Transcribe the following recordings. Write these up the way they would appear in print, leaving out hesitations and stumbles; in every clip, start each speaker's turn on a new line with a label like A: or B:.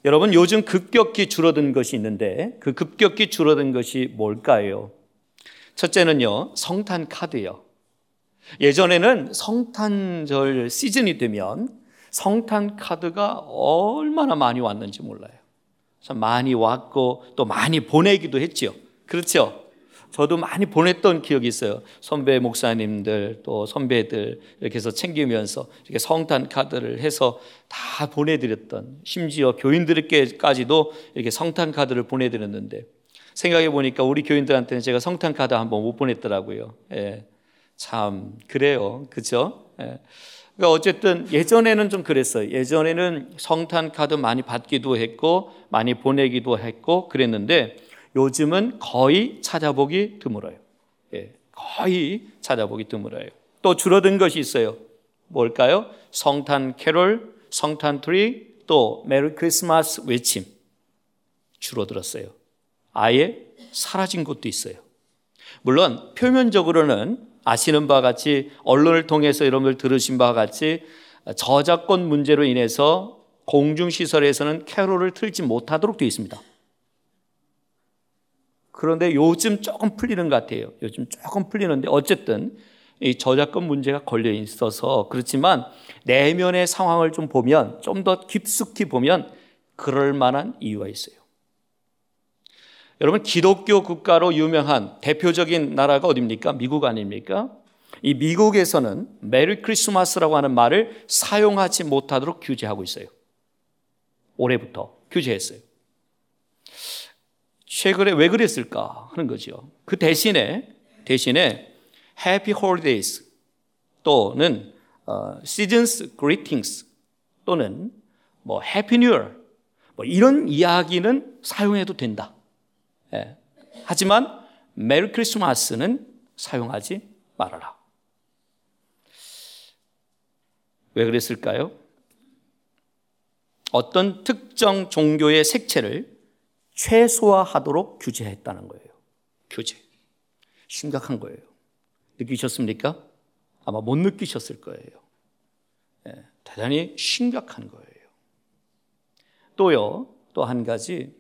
A: 여러분, 요즘 급격히 줄어든 것이 있는데 그 급격히 줄어든 것이 뭘까요? 첫째는요, 성탄 카드예요. 예전에는 성탄절 시즌이 되면 성탄 카드가 얼마나 많이 왔는지 몰라요. 참 많이 왔고 또 많이 보내기도 했죠. 그렇죠? 저도 많이 보냈던 기억이 있어요. 선배 목사님들 또 선배들 이렇게 해서 챙기면서 이렇게 성탄 카드를 해서 다 보내드렸던, 심지어 교인들께까지도 이렇게 성탄 카드를 보내드렸는데, 생각해 보니까 우리 교인들한테는 제가 성탄 카드 한번 못 보냈더라고요. 예, 참 그래요, 그렇죠? 예. 그러니까 어쨌든 예전에는 좀 그랬어요. 예전에는 성탄 카드 많이 받기도 했고 많이 보내기도 했고 그랬는데 요즘은 거의 찾아보기 드물어요. 예, 거의 찾아보기 드물어요. 또 줄어든 것이 있어요. 뭘까요? 성탄 캐롤, 성탄 트리, 또 메리 크리스마스 외침 줄어들었어요. 아예 사라진 곳도 있어요. 물론 표면적으로는 아시는 바와 같이, 언론을 통해서 여러분들 들으신 바와 같이 저작권 문제로 인해서 공중시설에서는 캐롤을 틀지 못하도록 되어 있습니다. 그런데 요즘 조금 풀리는 것 같아요. 요즘 조금 풀리는데 어쨌든 이 저작권 문제가 걸려 있어서 그렇지만 내면의 상황을 좀 보면, 좀 더 깊숙이 보면 그럴 만한 이유가 있어요. 여러분, 기독교 국가로 유명한 대표적인 나라가 어디입니까? 미국 아닙니까? 이 미국에서는 메리 크리스마스라고 하는 말을 사용하지 못하도록 규제하고 있어요. 올해부터 규제했어요. 최근에 왜 그랬을까 하는 거죠. 그 대신에 Happy Holidays 또는 Seasons Greetings 또는 뭐 Happy New Year 뭐 이런 이야기는 사용해도 된다. 예. 하지만 메리 크리스마스는 사용하지 말아라. 왜 그랬을까요? 어떤 특정 종교의 색채를 최소화하도록 규제했다는 거예요. 규제. 심각한 거예요. 느끼셨습니까? 아마 못 느끼셨을 거예요. 예, 대단히 심각한 거예요. 또요, 또 한 가지,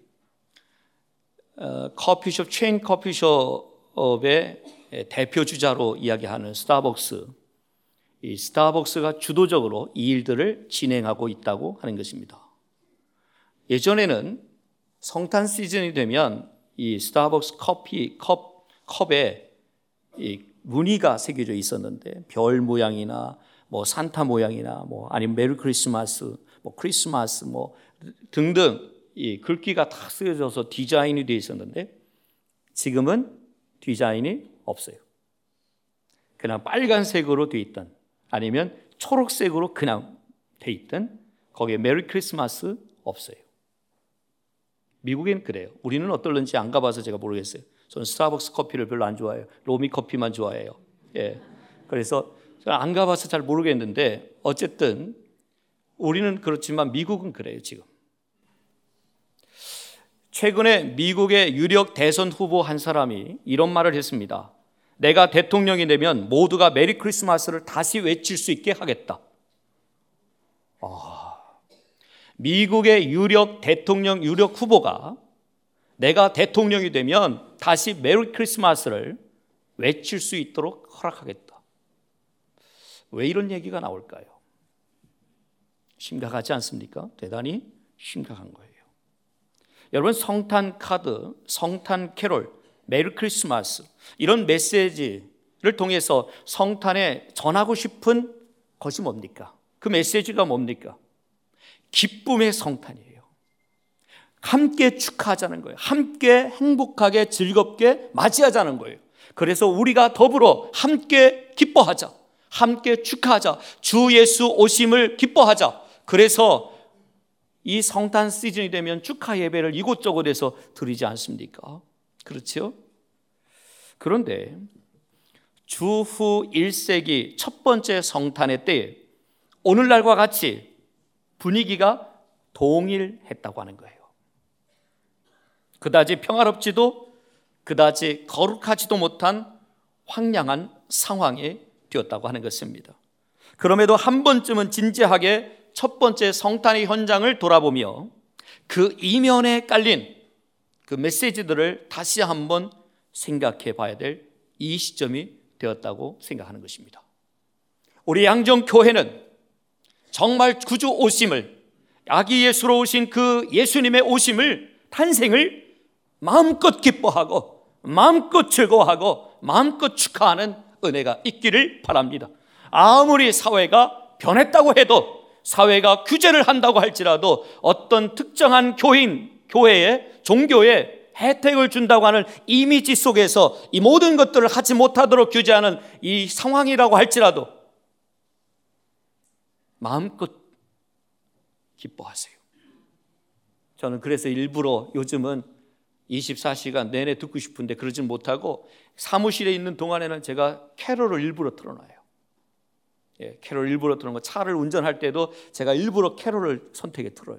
A: 커피숍, 체인 커피숍의 대표 주자로 이야기하는 스타벅스. 이 스타벅스가 주도적으로 이 일들을 진행하고 있다고 하는 것입니다. 예전에는 성탄 시즌이 되면 이 스타벅스 커피 컵에 이 무늬가 새겨져 있었는데, 별 모양이나 뭐 산타 모양이나 뭐 아니면 메리 크리스마스, 뭐 크리스마스 뭐 등등 이 글귀가 다 쓰여져서 디자인이 되어 있었는데 지금은 디자인이 없어요. 그냥 빨간색으로 되어 있던, 아니면 초록색으로 그냥 되어 있던, 거기에 메리 크리스마스 없어요. 미국엔 그래요. 우리는 어떨런지 안 가봐서 제가 모르겠어요. 저는 스타벅스 커피를 별로 안 좋아해요. 로미 커피만 좋아해요. 예. 그래서 안 가봐서 잘 모르겠는데 어쨌든 우리는 그렇지만 미국은 그래요, 지금. 최근에 미국의 유력 대선 후보 한 사람이 이런 말을 했습니다. 내가 대통령이 되면 모두가 메리 크리스마스를 다시 외칠 수 있게 하겠다. 미국의 유력 대통령, 유력 후보가 내가 대통령이 되면 다시 메리 크리스마스를 외칠 수 있도록 허락하겠다. 왜 이런 얘기가 나올까요? 심각하지 않습니까? 대단히 심각한 거예요. 여러분, 성탄 카드, 성탄 캐롤, 메리 크리스마스 이런 메시지를 통해서 성탄에 전하고 싶은 것이 뭡니까? 그 메시지가 뭡니까? 기쁨의 성탄이에요. 함께 축하하자는 거예요. 함께 행복하게 즐겁게 맞이하자는 거예요. 그래서 우리가 더불어 함께 기뻐하자, 함께 축하하자, 주 예수 오심을 기뻐하자. 그래서 이 성탄 시즌이 되면 축하 예배를 이곳저곳에서 드리지 않습니까? 그렇죠? 그런데 주후 1세기 첫 번째 성탄의 때에 오늘날과 같이 분위기가 동일했다고 하는 거예요. 그다지 평화롭지도 그다지 거룩하지도 못한 황량한 상황이 되었다고 하는 것입니다. 그럼에도 한 번쯤은 진지하게 첫 번째 성탄의 현장을 돌아보며 그 이면에 깔린 그 메시지들을 다시 한번 생각해 봐야 될 이 시점이 되었다고 생각하는 것입니다. 우리 양정교회는 정말 구주 오심을, 아기 예수로 오신 그 예수님의 오심을, 탄생을 마음껏 기뻐하고 마음껏 즐거워하고 마음껏 축하하는 은혜가 있기를 바랍니다. 아무리 사회가 변했다고 해도, 사회가 규제를 한다고 할지라도 어떤 특정한 교회에, 종교에 혜택을 준다고 하는 이미지 속에서 이 모든 것들을 하지 못하도록 규제하는 이 상황이라고 할지라도 마음껏 기뻐하세요. 저는 그래서 일부러 요즘은 24시간 내내 듣고 싶은데 그러지 못하고 사무실에 있는 동안에는 제가 캐롤을 일부러 틀어놔요. 캐롤 일부러 틀어놓은 거, 차를 운전할 때도 제가 일부러 캐롤을 선택해 틀어요.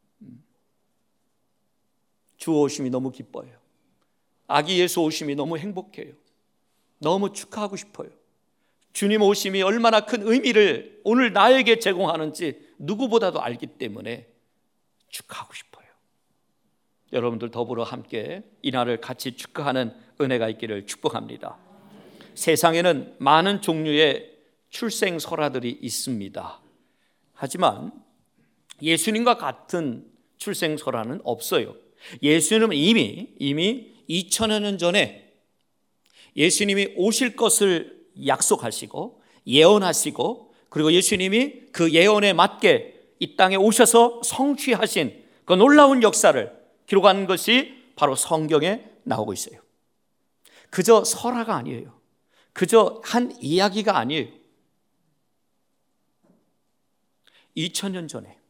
A: 주 오심이 너무 기뻐요. 아기 예수 오심이 너무 행복해요. 너무 축하하고 싶어요. 주님 오심이 얼마나 큰 의미를 오늘 나에게 제공하는지 누구보다도 알기 때문에 축하하고 싶어요. 여러분들 더불어 함께 이날을 같이 축하하는 은혜가 있기를 축복합니다. 세상에는 많은 종류의 출생 설화들이 있습니다. 하지만 예수님과 같은 출생 설화는 없어요. 예수님은 이미 2000여 년 전에 예수님이 오실 것을 약속하시고 예언하시고, 그리고 예수님이 그 예언에 맞게 이 땅에 오셔서 성취하신 그 놀라운 역사를 기록한 것이 바로 성경에 나오고 있어요. 그저 설화가 아니에요. 그저 한 이야기가 아니에요. 2000년 전에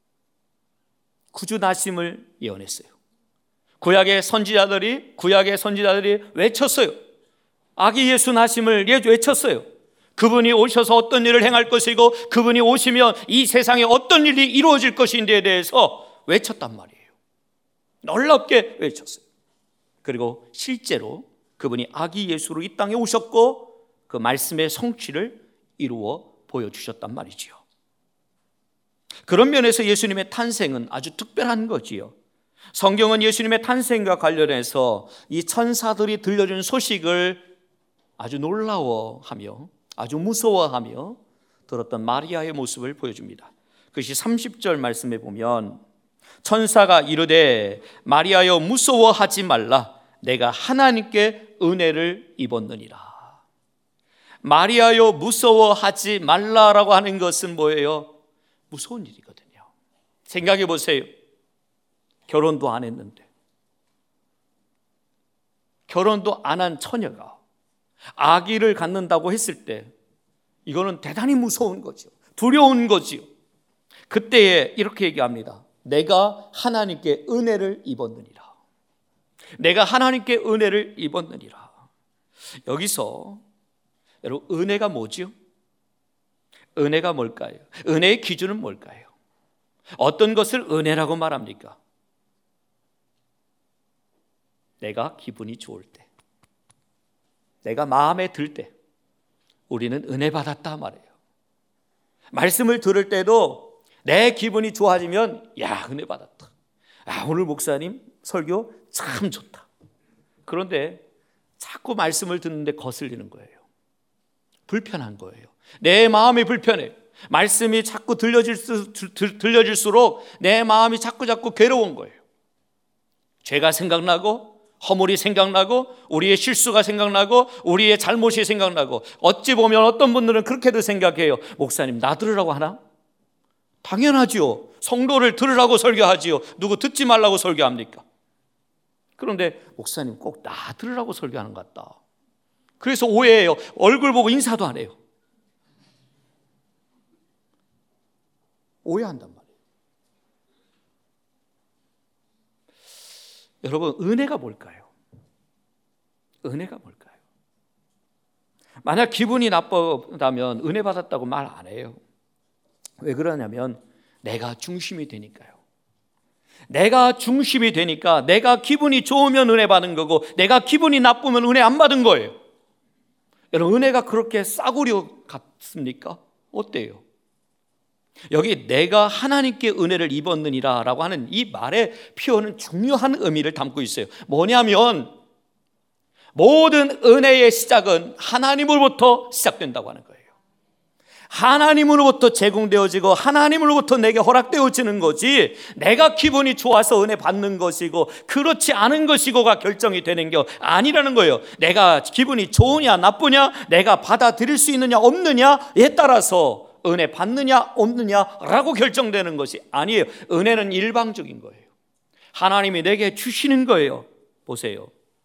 A: 구주 나심을 예언했어요. 구약의 선지자들이 외쳤어요. 아기 예수 나심을 외쳤어요. 그분이 오셔서 어떤 일을 행할 것이고, 그분이 오시면 이 세상에 어떤 일이 이루어질 것인지에 대해서 외쳤단 말이에요. 놀랍게 외쳤어요. 그리고 실제로 그분이 아기 예수로 이 땅에 오셨고 그 말씀의 성취를 이루어 보여주셨단 말이지요. 그런 면에서 예수님의 탄생은 아주 특별한 거지요. 성경은 예수님의 탄생과 관련해서 이 천사들이 들려준 소식을 아주 놀라워하며 아주 무서워하며 들었던 마리아의 모습을 보여줍니다. 그것이 30절 말씀에 보면, 천사가 이르되 마리아여 무서워하지 말라, 내가 하나님께 은혜를 입었느니라. 마리아여 무서워하지 말라라고 하는 것은 뭐예요? 무서운 일이거든요. 생각해 보세요. 결혼도 안 했는데, 결혼도 안 한 처녀가 아기를 갖는다고 했을 때 이거는 대단히 무서운 거죠. 두려운 거지요. 그때에 이렇게 얘기합니다. 내가 하나님께 은혜를 입었느니라. 내가 하나님께 은혜를 입었느니라. 여기서 여러분, 은혜가 뭐죠? 은혜가 뭘까요? 은혜의 기준은 뭘까요? 어떤 것을 은혜라고 말합니까? 내가 기분이 좋을 때, 내가 마음에 들 때 우리는 은혜 받았다 말이에요. 말씀을 들을 때도 내 기분이 좋아지면 야, 은혜 받았다. 아, 오늘 목사님 설교 참 좋다. 그런데 자꾸 말씀을 듣는데 거슬리는 거예요. 불편한 거예요. 내 마음이 불편해요. 말씀이 자꾸 들려질수록 내 마음이 자꾸 괴로운 거예요. 죄가 생각나고, 허물이 생각나고, 우리의 실수가 생각나고, 우리의 잘못이 생각나고, 어찌 보면 어떤 분들은 그렇게도 생각해요. 목사님 나 들으라고 하나? 당연하지요. 성도를 들으라고 설교하지요. 누구 듣지 말라고 설교합니까? 그런데 목사님 꼭 나 들으라고 설교하는 것 같다. 그래서 오해해요. 얼굴 보고 인사도 안 해요. 오해한단 말이에요. 여러분, 은혜가 뭘까요? 은혜가 뭘까요? 만약 기분이 나쁘다면 은혜 받았다고 말 안 해요. 왜 그러냐면 내가 중심이 되니까요. 내가 중심이 되니까, 내가 기분이 좋으면 은혜 받은 거고 내가 기분이 나쁘면 은혜 안 받은 거예요. 여러분, 은혜가 그렇게 싸구려 같습니까? 어때요? 여기 내가 하나님께 은혜를 입었느니라 라고 하는 이 말의 표현은 중요한 의미를 담고 있어요. 뭐냐면 모든 은혜의 시작은 하나님으로부터 시작된다고 하는 거예요. 하나님으로부터 제공되어지고 하나님으로부터 내게 허락되어지는 거지, 내가 기분이 좋아서 은혜 받는 것이고 그렇지 않은 것이고가 결정이 되는 게 아니라는 거예요. 내가 기분이 좋으냐 나쁘냐, 내가 받아들일 수 있느냐 없느냐에 따라서 은혜 받느냐 없느냐라고 결정되는 것이 아니에요. 은혜는 일방적인 거예요. 하나님이 내게 주시는 거예요. 보세요.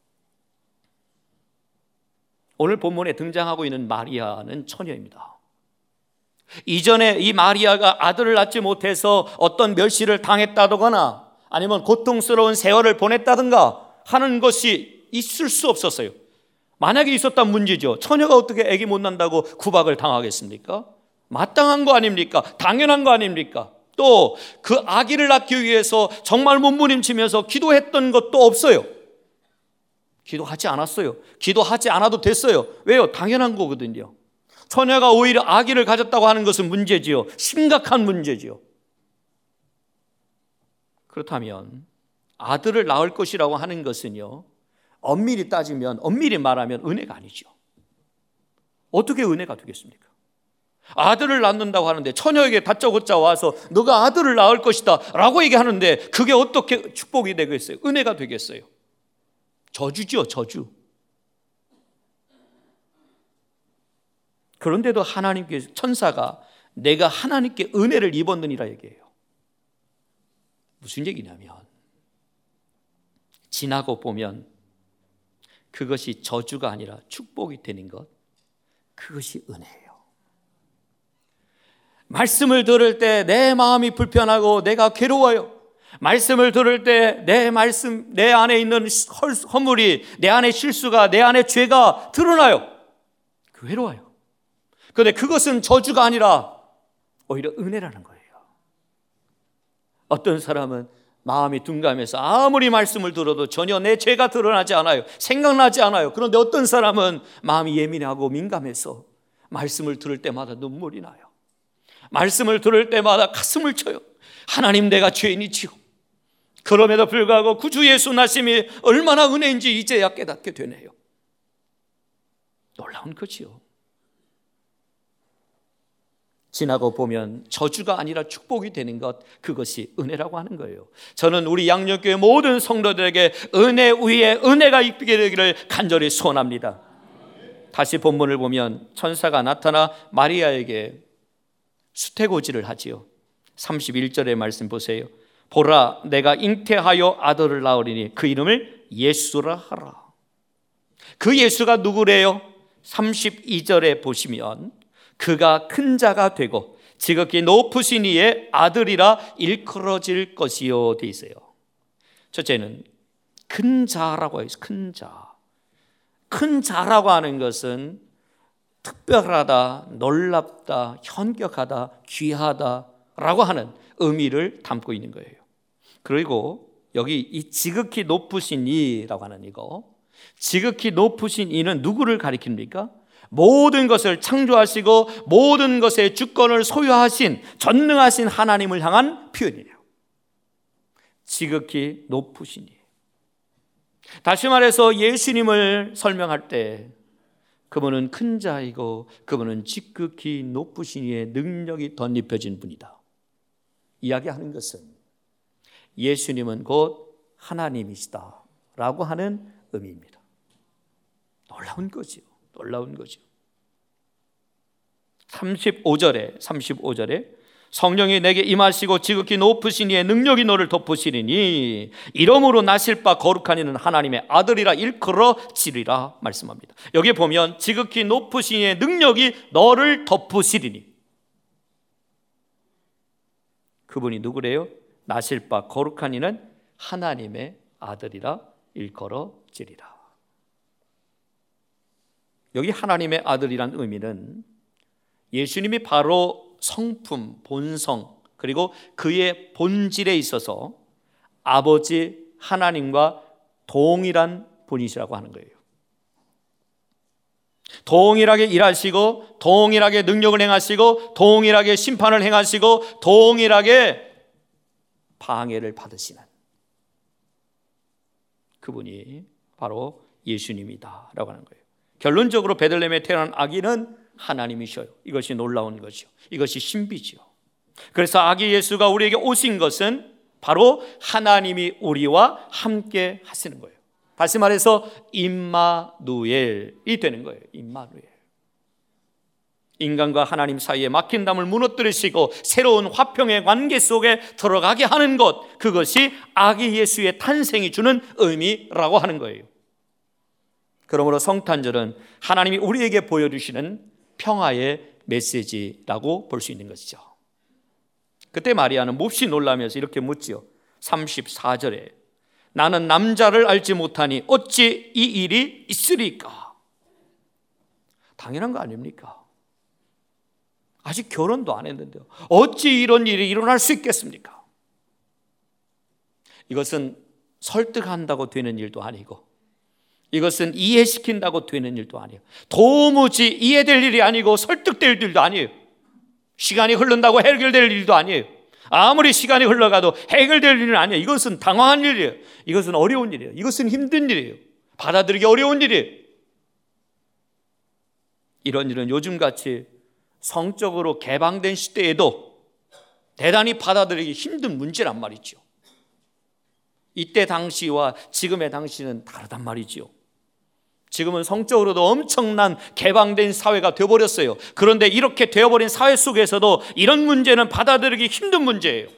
A: 오늘 본문에 등장하고 있는 마리아는 처녀입니다. 이전에 이 마리아가 아들을 낳지 못해서 어떤 멸시를 당했다거나 아니면 고통스러운 세월을 보냈다든가 하는 것이 있을 수 없었어요. 만약에 있었다면 문제죠. 처녀가 어떻게 아기 못 낳는다고 구박을 당하겠습니까? 마땅한 거 아닙니까? 당연한 거 아닙니까? 또 그 아기를 낳기 위해서 정말 몸부림치면서 기도했던 것도 없어요. 기도하지 않았어요. 기도하지 않아도 됐어요. 왜요? 당연한 거거든요. 처녀가 오히려 아기를 가졌다고 하는 것은 문제지요. 심각한 문제지요. 그렇다면 아들을 낳을 것이라고 하는 것은요, 엄밀히 따지면, 엄밀히 말하면 은혜가 아니죠. 어떻게 은혜가 되겠습니까? 아들을 낳는다고 하는데 처녀에게 다짜고짜 와서 너가 아들을 낳을 것이다 라고 얘기하는데 그게 어떻게 축복이 되겠어요? 은혜가 되겠어요? 저주죠, 저주. 그런데도 하나님께서, 천사가 내가 하나님께 은혜를 입었느니라 얘기해요. 무슨 얘기냐면 지나고 보면 그것이 저주가 아니라 축복이 되는 것, 그것이 은혜예요. 말씀을 들을 때 내 마음이 불편하고 내가 괴로워요. 말씀을 들을 때 내 안에 있는 허물이, 내 안에 실수가, 내 안에 죄가 드러나요. 괴로워요. 그런데 그것은 저주가 아니라 오히려 은혜라는 거예요. 어떤 사람은 마음이 둔감해서 아무리 말씀을 들어도 전혀 내 죄가 드러나지 않아요. 생각나지 않아요. 그런데 어떤 사람은 마음이 예민하고 민감해서 말씀을 들을 때마다 눈물이 나요. 말씀을 들을 때마다 가슴을 쳐요. 하나님, 내가 죄인이지요. 그럼에도 불구하고 구주 예수 나심이 얼마나 은혜인지 이제야 깨닫게 되네요. 놀라운 거지요. 지나고 보면 저주가 아니라 축복이 되는 것, 그것이 은혜라고 하는 거예요. 저는 우리 양육교회 모든 성도들에게 은혜 위에 은혜가 있게 되기를 간절히 소원합니다. 다시 본문을 보면 천사가 나타나 마리아에게 수태고지를 하지요. 31절의 말씀 보세요. 보라, 내가 잉태하여 아들을 낳으리니 그 이름을 예수라 하라. 그 예수가 누구래요? 32절에 보시면 그가 큰 자가 되고 지극히 높으신 이의 아들이라 일컬어질 것이요 돼 있어요. 첫째는 큰 자라고 해서 큰 자. 큰 자라고 하는 것은 특별하다, 놀랍다, 현격하다, 귀하다라고 하는 의미를 담고 있는 거예요. 그리고 여기 이 지극히 높으신 이라고 하는 이거, 지극히 높으신 이는 누구를 가리킵니까? 모든 것을 창조하시고 모든 것의 주권을 소유하신 전능하신 하나님을 향한 표현이에요. 지극히 높으신 이. 다시 말해서 예수님을 설명할 때 그분은 큰 자이고 그분은 지극히 높으신 이의 능력이 덧입혀진 분이다. 이야기하는 것은 예수님은 곧 하나님이시다 라고 하는 의미입니다. 놀라운 거죠. 놀라운 거죠. 35절에 성령이 내게 임하시고 지극히 높으신 이의 능력이 너를 덮으시리니 이러므로 나실 바 거룩한 이는 하나님의 아들이라 일컬어지리라 말씀합니다. 여기 보면 지극히 높으신 이의 능력이 너를 덮으시리니, 그분이 누구래요? 나실 바 거룩한 이는 하나님의 아들이라 일컬어지리라. 여기 하나님의 아들이란 의미는 예수님이 바로 성품, 본성, 그리고 그의 본질에 있어서 아버지 하나님과 동일한 분이시라고 하는 거예요. 동일하게 일하시고 동일하게 능력을 행하시고 동일하게 심판을 행하시고 동일하게 방해를 받으시는 그분이 바로 예수님이다 라고 하는 거예요. 결론적으로 베들레헴에 태어난 아기는 하나님이셔요. 이것이 놀라운 것이요, 이것이 신비지요. 그래서 아기 예수가 우리에게 오신 것은 바로 하나님이 우리와 함께 하시는 거예요. 다시 말해서 임마누엘이 되는 거예요. 임마누엘. 인간과 하나님 사이에 막힌 담을 무너뜨리시고 새로운 화평의 관계 속에 들어가게 하는 것, 그것이 아기 예수의 탄생이 주는 의미라고 하는 거예요. 그러므로 성탄절은 하나님이 우리에게 보여주시는 평화의 메시지라고 볼 수 있는 것이죠. 그때 마리아는 몹시 놀라면서 이렇게 묻지요. 34절에 나는 남자를 알지 못하니 어찌 이 일이 있으리까? 당연한 거 아닙니까? 아직 결혼도 안 했는데요, 어찌 이런 일이 일어날 수 있겠습니까? 이것은 설득한다고 되는 일도 아니고, 이것은 이해시킨다고 되는 일도 아니에요. 도무지 이해될 일이 아니고 설득될 일도 아니에요. 시간이 흐른다고 해결될 일도 아니에요. 아무리 시간이 흘러가도 해결될 일은 아니에요. 이것은 당황한 일이에요. 이것은 어려운 일이에요. 이것은 힘든 일이에요. 받아들이기 어려운 일이에요. 이런 일은 요즘같이 성적으로 개방된 시대에도 대단히 받아들이기 힘든 문제란 말이죠. 이때 당시와 지금의 당시는 다르단 말이죠. 지금은 성적으로도 엄청난 개방된 사회가 되어버렸어요. 그런데 이렇게 되어버린 사회 속에서도 이런 문제는 받아들이기 힘든 문제예요.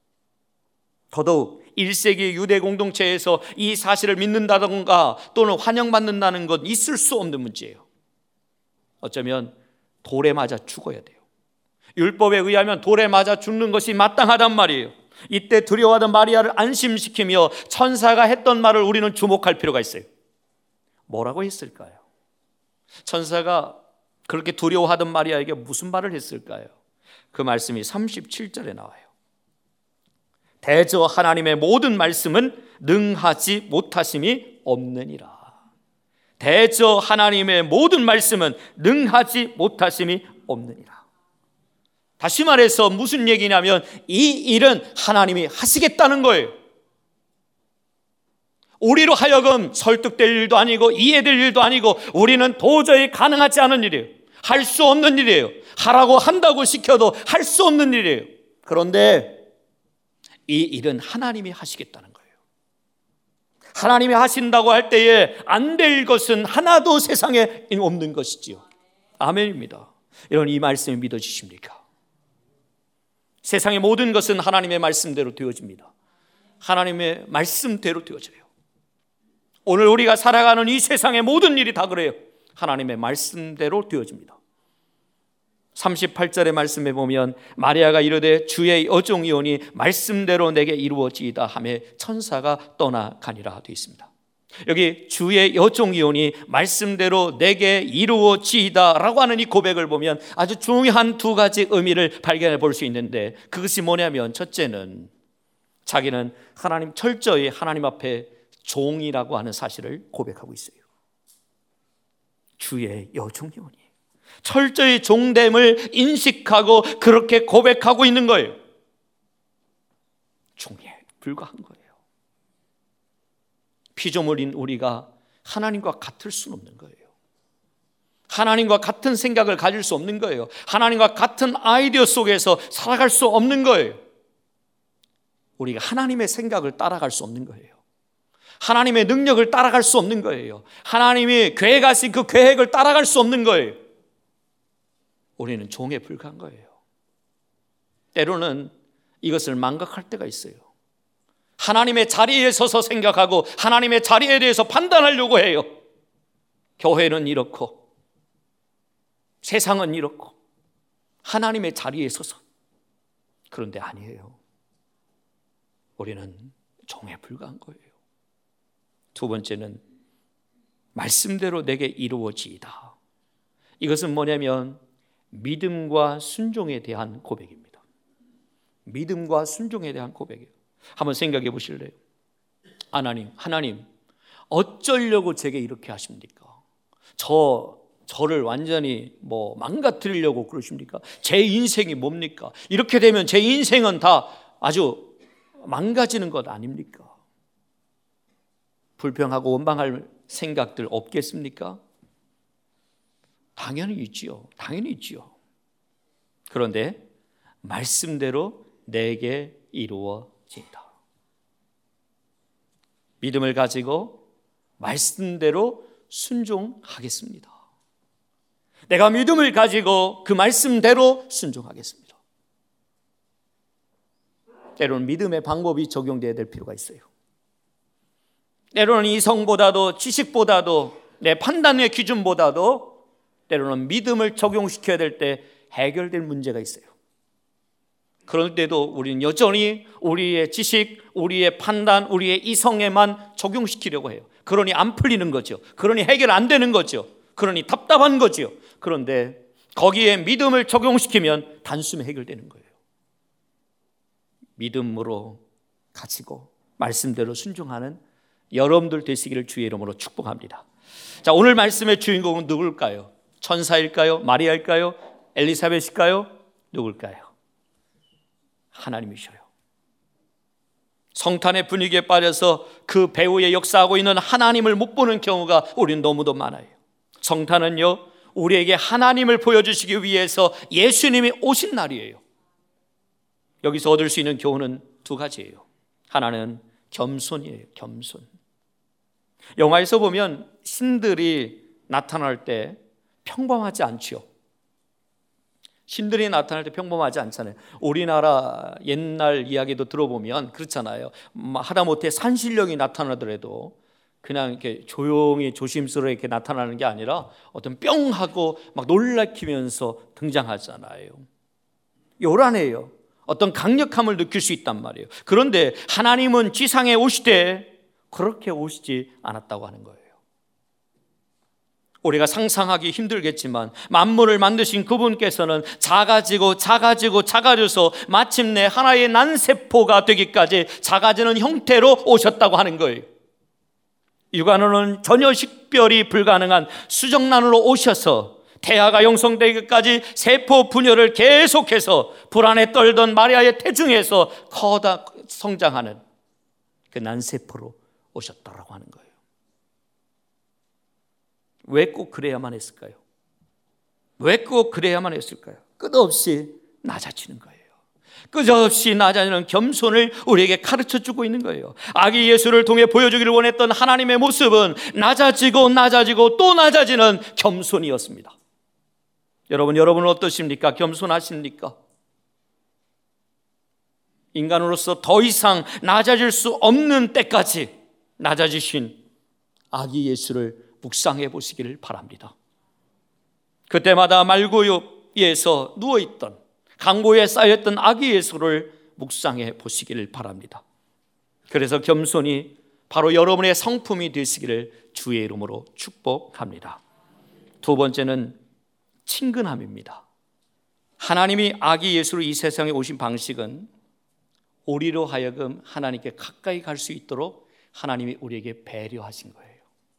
A: 더더욱 1세기 유대 공동체에서 이 사실을 믿는다던가 또는 환영받는다는 건 있을 수 없는 문제예요. 어쩌면 돌에 맞아 죽어야 돼요. 율법에 의하면 돌에 맞아 죽는 것이 마땅하단 말이에요. 이때 두려워하던 마리아를 안심시키며 천사가 했던 말을 우리는 주목할 필요가 있어요. 뭐라고 했을까요? 천사가 그렇게 두려워하던 마리아에게 무슨 말을 했을까요? 그 말씀이 37절에 나와요. 대저 하나님의 모든 말씀은 능하지 못하심이 없느니라. 대저 하나님의 모든 말씀은 능하지 못하심이 없느니라. 다시 말해서 무슨 얘기냐면 이 일은 하나님이 하시겠다는 거예요. 우리로 하여금 설득될 일도 아니고 이해될 일도 아니고 우리는 도저히 가능하지 않은 일이에요. 할 수 없는 일이에요. 하라고 한다고 시켜도 할 수 없는 일이에요. 그런데 이 일은 하나님이 하시겠다는 거예요. 하나님이 하신다고 할 때에 안 될 것은 하나도 세상에 없는 것이지요. 아멘입니다. 여러분, 이 말씀을 믿어주십니까? 세상의 모든 것은 하나님의 말씀대로 되어집니다. 하나님의 말씀대로 되어져요. 오늘 우리가 살아가는 이 세상의 모든 일이 다 그래요. 하나님의 말씀대로 되어집니다. 38절의 말씀에 보면 마리아가 이르되 주의 여종이오니 말씀대로 내게 이루어지이다 하며 천사가 떠나가니라 되어 있습니다. 여기 주의 여종이오니 말씀대로 내게 이루어지이다 라고 하는 이 고백을 보면 아주 중요한 두 가지 의미를 발견해 볼 수 있는데, 그것이 뭐냐면 첫째는 자기는 하나님, 철저히 하나님 앞에 종이라고 하는 사실을 고백하고 있어요. 주의 여종이오니 철저히 종됨을 인식하고 그렇게 고백하고 있는 거예요. 종에 불과한 거예요. 피조물인 우리가 하나님과 같을 수는 없는 거예요. 하나님과 같은 생각을 가질 수 없는 거예요. 하나님과 같은 아이디어 속에서 살아갈 수 없는 거예요. 우리가 하나님의 생각을 따라갈 수 없는 거예요. 하나님의 능력을 따라갈 수 없는 거예요. 하나님이 계획하신 그 계획을 따라갈 수 없는 거예요. 우리는 종에 불과한 거예요. 때로는 이것을 망각할 때가 있어요. 하나님의 자리에 서서 생각하고 하나님의 자리에 대해서 판단하려고 해요. 교회는 이렇고 세상은 이렇고 하나님의 자리에 서서. 그런데 아니에요. 우리는 종에 불과한 거예요. 두 번째는 말씀대로 내게 이루어지이다. 이것은 뭐냐면 믿음과 순종에 대한 고백입니다. 믿음과 순종에 대한 고백이에요. 한번 생각해 보실래요? 하나님 어쩌려고 제게 이렇게 하십니까? 저 저를 완전히 망가뜨리려고 그러십니까? 제 인생이 뭡니까? 이렇게 되면 제 인생은 다 아주 망가지는 것 아닙니까? 불평하고 원망할 생각들 없겠습니까? 당연히 있지요. 당연히 있지요. 그런데 말씀대로 내게 이루어진다. 믿음을 가지고 말씀대로 순종하겠습니다. 내가 믿음을 가지고 그 말씀대로 순종하겠습니다. 때로는 믿음의 방법이 적용되어야 될 필요가 있어요. 때로는 이성보다도 지식보다도 내 판단의 기준보다도 때로는 믿음을 적용시켜야 될 때 해결될 문제가 있어요. 그럴 때도 우리는 여전히 우리의 지식, 우리의 판단, 우리의 이성에만 적용시키려고 해요. 그러니 안 풀리는 거죠. 그러니 해결 안 되는 거죠. 그러니 답답한 거죠. 그런데 거기에 믿음을 적용시키면 단숨에 해결되는 거예요. 믿음으로 가지고 말씀대로 순종하는 여러분들 되시기를 주의 이름으로 축복합니다. 자, 오늘 말씀의 주인공은 누굴까요? 천사일까요? 마리아일까요? 엘리사벳일까요? 누굴까요? 하나님이셔요. 성탄의 분위기에 빠져서 그 배후에 역사하고 있는 하나님을 못 보는 경우가 우리는 너무도 많아요. 성탄은요, 우리에게 하나님을 보여주시기 위해서 예수님이 오신 날이에요. 여기서 얻을 수 있는 교훈은 두 가지예요. 하나는 겸손이에요. 겸손. 영화에서 보면 신들이 나타날 때 평범하지 않죠. 신들이 나타날 때 평범하지 않잖아요. 우리나라 옛날 이야기도 들어보면 그렇잖아요. 하다못해 산신령이 나타나더라도 그냥 이렇게 조용히 조심스럽게 이렇게 나타나는 게 아니라 어떤 뿅 하고 막 놀라키면서 등장하잖아요. 요란해요. 어떤 강력함을 느낄 수 있단 말이에요. 그런데 하나님은 지상에 오시되 그렇게 오시지 않았다고 하는 거예요. 우리가 상상하기 힘들겠지만 만물을 만드신 그분께서는 작아져서 마침내 하나의 난세포가 되기까지 작아지는 형태로 오셨다고 하는 거예요. 육안으로는 전혀 식별이 불가능한 수정란으로 오셔서 태아가 영성되기까지 세포 분열을 계속해서 불안에 떨던 마리아의 태중에서 커다 성장하는 그 난세포로 오셨다라고 하는 거예요. 왜 꼭 그래야만 했을까요? 왜 꼭 그래야만 했을까요? 끝없이 낮아지는 거예요. 끝없이 낮아지는 겸손을 우리에게 가르쳐주고 있는 거예요. 아기 예수를 통해 보여주기를 원했던 하나님의 모습은 낮아지고 또 낮아지는 겸손이었습니다. 여러분은 어떠십니까? 겸손하십니까? 인간으로서 더 이상 낮아질 수 없는 때까지 낮아지신 아기 예수를 묵상해 보시기를 바랍니다. 그때마다 말구유에서 누워있던 강보에 쌓였던 아기 예수를 묵상해 보시기를 바랍니다. 그래서 겸손이 바로 여러분의 성품이 되시기를 주의 이름으로 축복합니다. 두 번째는 친근함입니다. 하나님이 아기 예수로 이 세상에 오신 방식은 우리로 하여금 하나님께 가까이 갈 수 있도록 하나님이 우리에게 배려하신 거예요.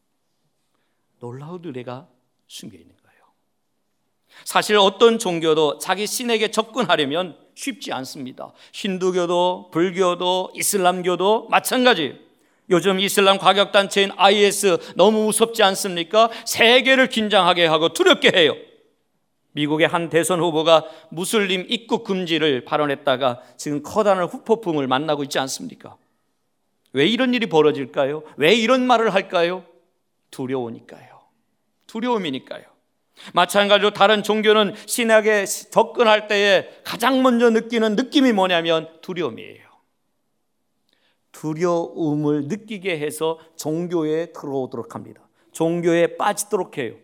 A: 놀라운 은혜가 숨겨 있는 거예요. 사실 어떤 종교도 자기 신에게 접근하려면 쉽지 않습니다. 힌두교도 불교도 이슬람교도 마찬가지. 요즘 이슬람 과격단체인 IS 너무 무섭지 않습니까? 세계를 긴장하게 하고 두렵게 해요. 미국의 한 대선 후보가 무슬림 입국 금지를 발언했다가 지금 커다란 후폭풍을 만나고 있지 않습니까? 왜 이런 일이 벌어질까요? 왜 이런 말을 할까요? 두려우니까요. 두려움이니까요. 마찬가지로 다른 종교는 신에게 접근할 때에 가장 먼저 느끼는 느낌이 뭐냐면 두려움이에요. 두려움을 느끼게 해서 종교에 들어오도록 합니다. 종교에 빠지도록 해요.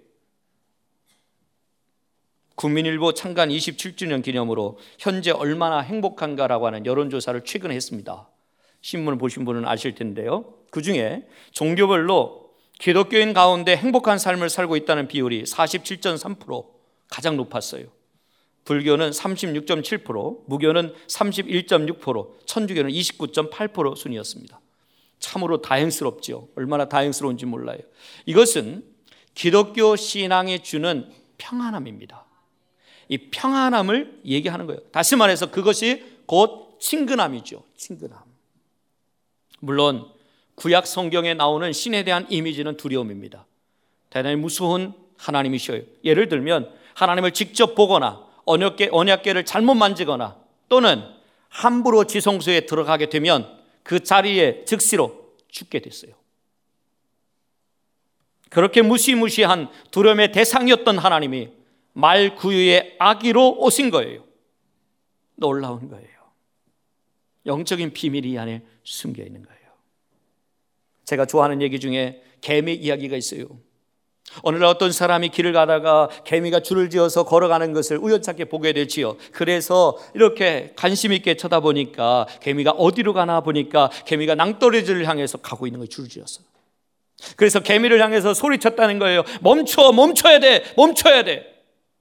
A: 국민일보 창간 27주년 기념으로 현재 얼마나 행복한가라고 하는 여론조사를 최근에 했습니다. 신문을 보신 분은 아실 텐데요. 그중에 종교별로 기독교인 가운데 행복한 삶을 살고 있다는 비율이 47.3% 가장 높았어요. 불교는 36.7%, 무교는 31.6%, 천주교는 29.8% 순이었습니다. 참으로 다행스럽죠. 얼마나 다행스러운지 몰라요. 이것은 기독교 신앙이 주는 평안함입니다. 이 평안함을 얘기하는 거예요. 다시 말해서 그것이 곧 친근함이죠. 친근함. 물론 구약 성경에 나오는 신에 대한 이미지는 두려움입니다. 대단히 무서운 하나님이셔요. 예를 들면 하나님을 직접 보거나 언약궤를 잘못 만지거나 또는 함부로 지성소에 들어가게 되면 그 자리에 즉시로 죽게 됐어요. 그렇게 무시무시한 두려움의 대상이었던 하나님이 말구유의 아기로 오신 거예요. 놀라운 거예요. 영적인 비밀이 이 안에 숨겨 있는 거예요. 제가 좋아하는 얘기 중에 개미 이야기가 있어요. 어느 날 어떤 사람이 길을 가다가 개미가 줄을 지어서 걸어가는 것을 우연찮게 보게 되지요. 그래서 이렇게 관심 있게 쳐다보니까 개미가 어디로 가나 보니까 개미가 낭떠러지를 향해서 가고 있는 거예요. 줄을 지어서. 그래서 개미를 향해서 소리쳤다는 거예요. 멈춰야 돼.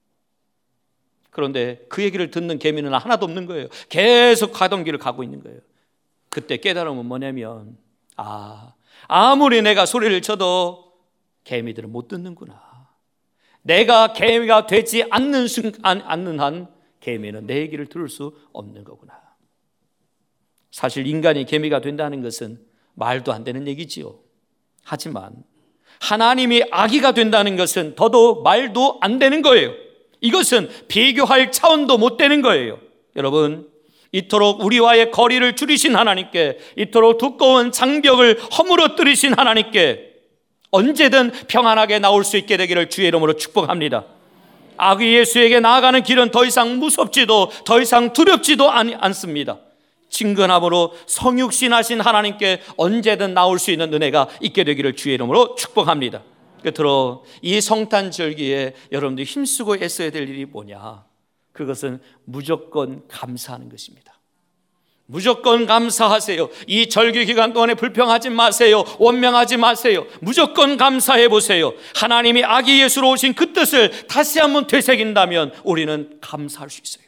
A: 그런데 그 얘기를 듣는 개미는 하나도 없는 거예요. 계속 가던 길을 가고 있는 거예요. 그때 깨달음은 뭐냐면 아무리 내가 소리를 쳐도 개미들은 못 듣는구나. 내가 개미가 되지 않는 한 개미는 내 얘기를 들을 수 없는 거구나. 사실 인간이 개미가 된다는 것은 말도 안 되는 얘기지요. 하지만 하나님이 아기가 된다는 것은 더더욱 말도 안 되는 거예요. 이것은 비교할 차원도 못 되는 거예요. 여러분, 이토록 우리와의 거리를 줄이신 하나님께, 이토록 두꺼운 장벽을 허물어뜨리신 하나님께 언제든 평안하게 나올 수 있게 되기를 주의 이름으로 축복합니다. 아기 예수에게 나아가는 길은 더 이상 무섭지도 더 이상 두렵지도 않습니다. 친근함으로 성육신하신 하나님께 언제든 나올 수 있는 은혜가 있게 되기를 주의 이름으로 축복합니다. 끝으로 이 성탄절기에 여러분들이 힘쓰고 애써야 될 일이 뭐냐? 그것은 무조건 감사하는 것입니다. 무조건 감사하세요. 이 절기 기간 동안에 불평하지 마세요. 원망하지 마세요. 무조건 감사해 보세요. 하나님이 아기 예수로 오신 그 뜻을 다시 한번 되새긴다면 우리는 감사할 수 있어요.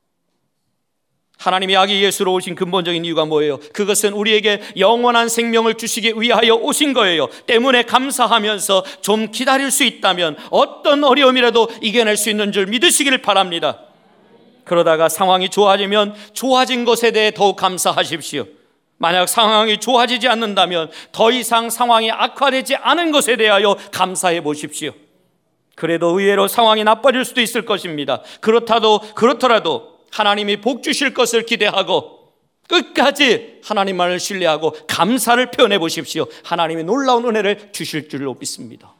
A: 하나님이 아기 예수로 오신 근본적인 이유가 뭐예요? 그것은 우리에게 영원한 생명을 주시기 위하여 오신 거예요. 때문에 감사하면서 좀 기다릴 수 있다면 어떤 어려움이라도 이겨낼 수 있는 줄 믿으시기를 바랍니다. 그러다가 상황이 좋아지면 좋아진 것에 대해 더욱 감사하십시오. 만약 상황이 좋아지지 않는다면 더 이상 상황이 악화되지 않은 것에 대하여 감사해 보십시오. 그래도 의외로 상황이 나빠질 수도 있을 것입니다. 그렇더라도 하나님이 복 주실 것을 기대하고 끝까지 하나님만을 신뢰하고 감사를 표현해 보십시오. 하나님이 놀라운 은혜를 주실 줄로 믿습니다.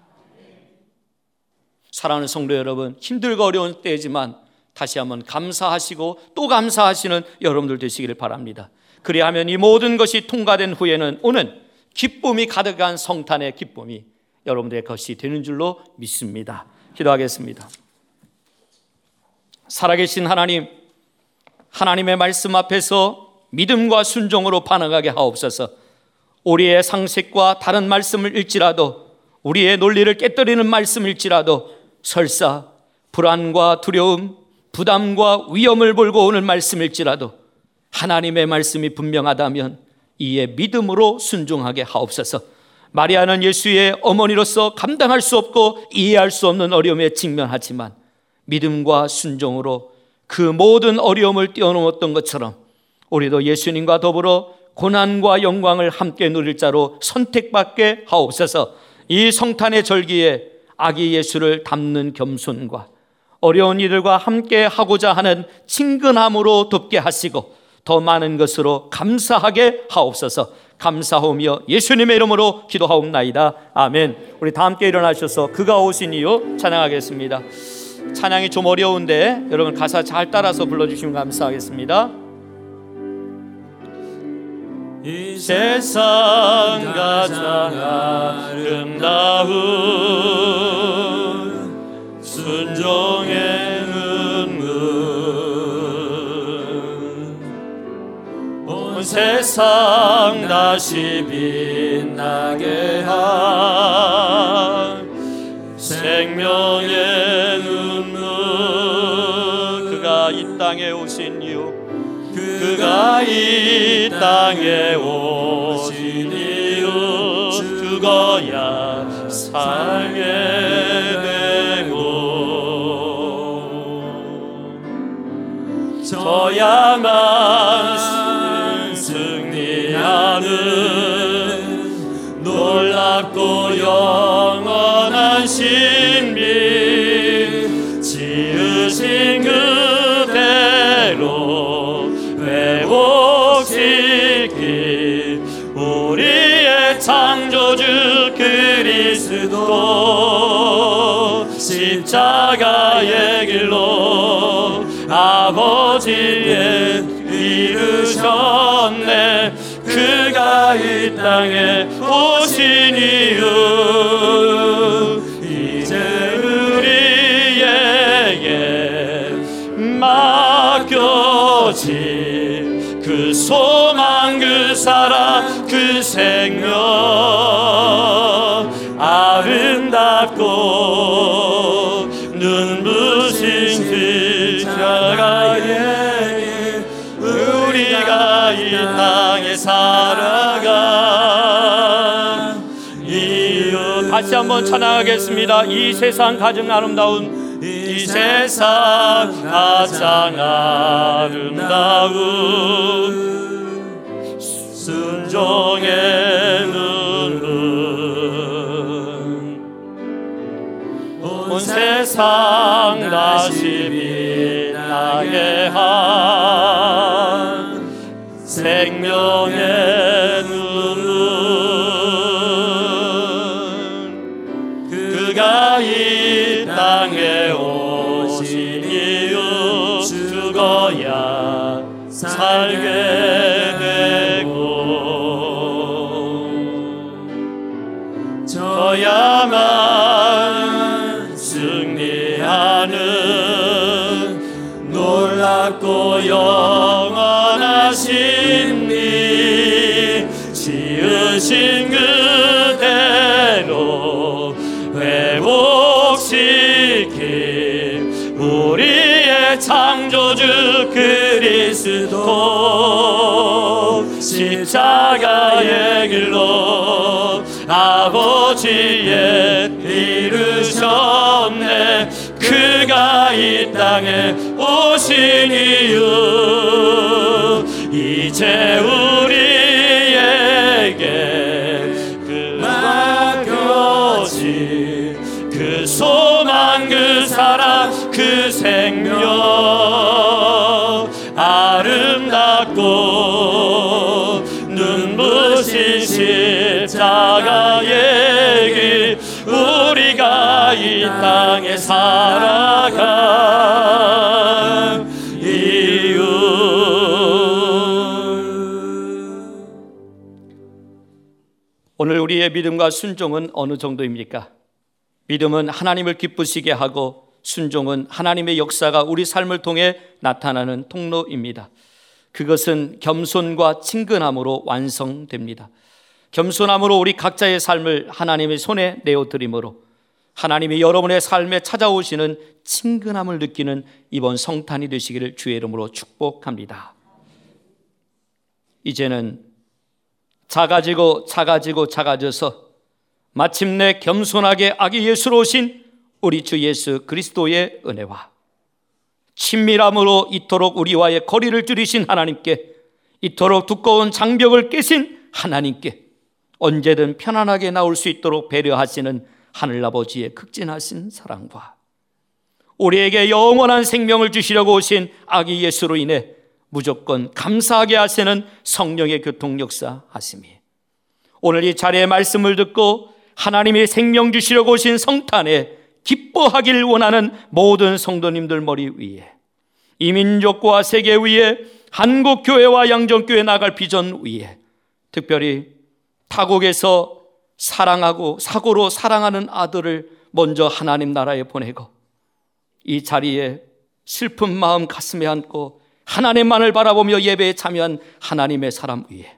A: 사랑하는 성도 여러분, 힘들고 어려운 때지만 다시 한번 감사하시고 또 감사하시는 여러분들 되시기를 바랍니다. 그리하면 이 모든 것이 통과된 후에는 오는 기쁨이 가득한 성탄의 기쁨이 여러분들의 것이 되는 줄로 믿습니다. 기도하겠습니다. 살아계신 하나님, 하나님의 말씀 앞에서 믿음과 순종으로 반응하게 하옵소서. 우리의 상식과 다른 말씀을 읽지라도, 우리의 논리를 깨뜨리는 말씀일지라도 설사 불안과 두려움, 부담과 위험을 몰고 오는 말씀일지라도 하나님의 말씀이 분명하다면 이에 믿음으로 순종하게 하옵소서. 마리아는 예수의 어머니로서 감당할 수 없고 이해할 수 없는 어려움에 직면하지만 믿음과 순종으로 그 모든 어려움을 뛰어넘었던 것처럼 우리도 예수님과 더불어 고난과 영광을 함께 누릴 자로 선택받게 하옵소서. 이 성탄의 절기에 아기 예수를 담는 겸손과 어려운 이들과 함께 하고자 하는 친근함으로 돕게 하시고 더 많은 것으로 감사하게 하옵소서. 감사하오며 예수님의 이름으로 기도하옵나이다. 아멘. 우리 다 함께 일어나셔서 그가 오신 이유 찬양하겠습니다. 찬양이 좀 어려운데 여러분 가사 잘 따라서 불러주시면 감사하겠습니다. 이 세상 가장 아름다운 순종의 은문 온 세상 다시 빛나게 한 생명의 눈물 그가 이 땅에 오신 이유 그가 이 땅에 오신 이유 죽어야 살게 되고 저야만 승리하는 놀랍고 영원한 신비 지으신 그대로 회복시키 우리의 창조주 그리스도 십자가의 길로 아버지의 이르셨네. 그가 이 땅에 오신 이유 이제 우리에게 맡겨진 그 소망 그 사랑 그 생명 아름답고 눈부신 십자가에 우리가 이 땅에 살아가 이유. 다시 한번 찬양하겠습니다. 이 세상 가장 아름다운 이 세상 가장 아름다운 순종의 눈물 온 세상 다시 빛나게 한 생명의 눈물 그가 이 땅에 오신 이유 죽어야 살게 되고 저야만 승리하는 놀랍고 영원한 신비 지으신 그대로 회복시키 우리의 창조주 그리스도 십자가의 길로 아버지의 이르셨네. 그가 이 땅에 오신 이유 이제 우리에게 그 맡겨진 그 소망 그 사랑 그 생명 아름답고 눈부신 십자가의 길 우리가 이 땅에 살아가 이유. 오늘 우리의 믿음과 순종은 어느 정도입니까? 믿음은 하나님을 기쁘시게 하고 순종은 하나님의 역사가 우리 삶을 통해 나타나는 통로입니다. 그것은 겸손과 친근함으로 완성됩니다. 겸손함으로 우리 각자의 삶을 하나님의 손에 내어드림으로 하나님이 여러분의 삶에 찾아오시는 친근함을 느끼는 이번 성탄이 되시기를 주의 이름으로 축복합니다. 이제는 작아져서 마침내 겸손하게 아기 예수로 오신 우리 주 예수 그리스도의 은혜와 친밀함으로 이토록 우리와의 거리를 줄이신 하나님께, 이토록 두꺼운 장벽을 깨신 하나님께 언제든 편안하게 나올 수 있도록 배려하시는 하늘아버지의 극진하신 사랑과 우리에게 영원한 생명을 주시려고 오신 아기 예수로 인해 무조건 감사하게 하시는 성령의 교통 역사 하심이, 오늘 이 자리의 말씀을 듣고 하나님이 생명 주시려고 오신 성탄에 기뻐하길 원하는 모든 성도님들 머리 위에, 이 민족과 세계 위에, 한국교회와 양정교회 나갈 비전 위에, 특별히 타국에서 사랑하고 사고로 사랑하는 아들을 먼저 하나님 나라에 보내고 이 자리에 슬픈 마음 가슴에 안고 하나님만을 바라보며 예배에 참여한 하나님의 사람 위에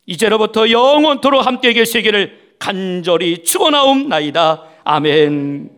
A: 이제로부터 영원토록 함께 계시기를 간절히 축원하옵나이다. 아멘.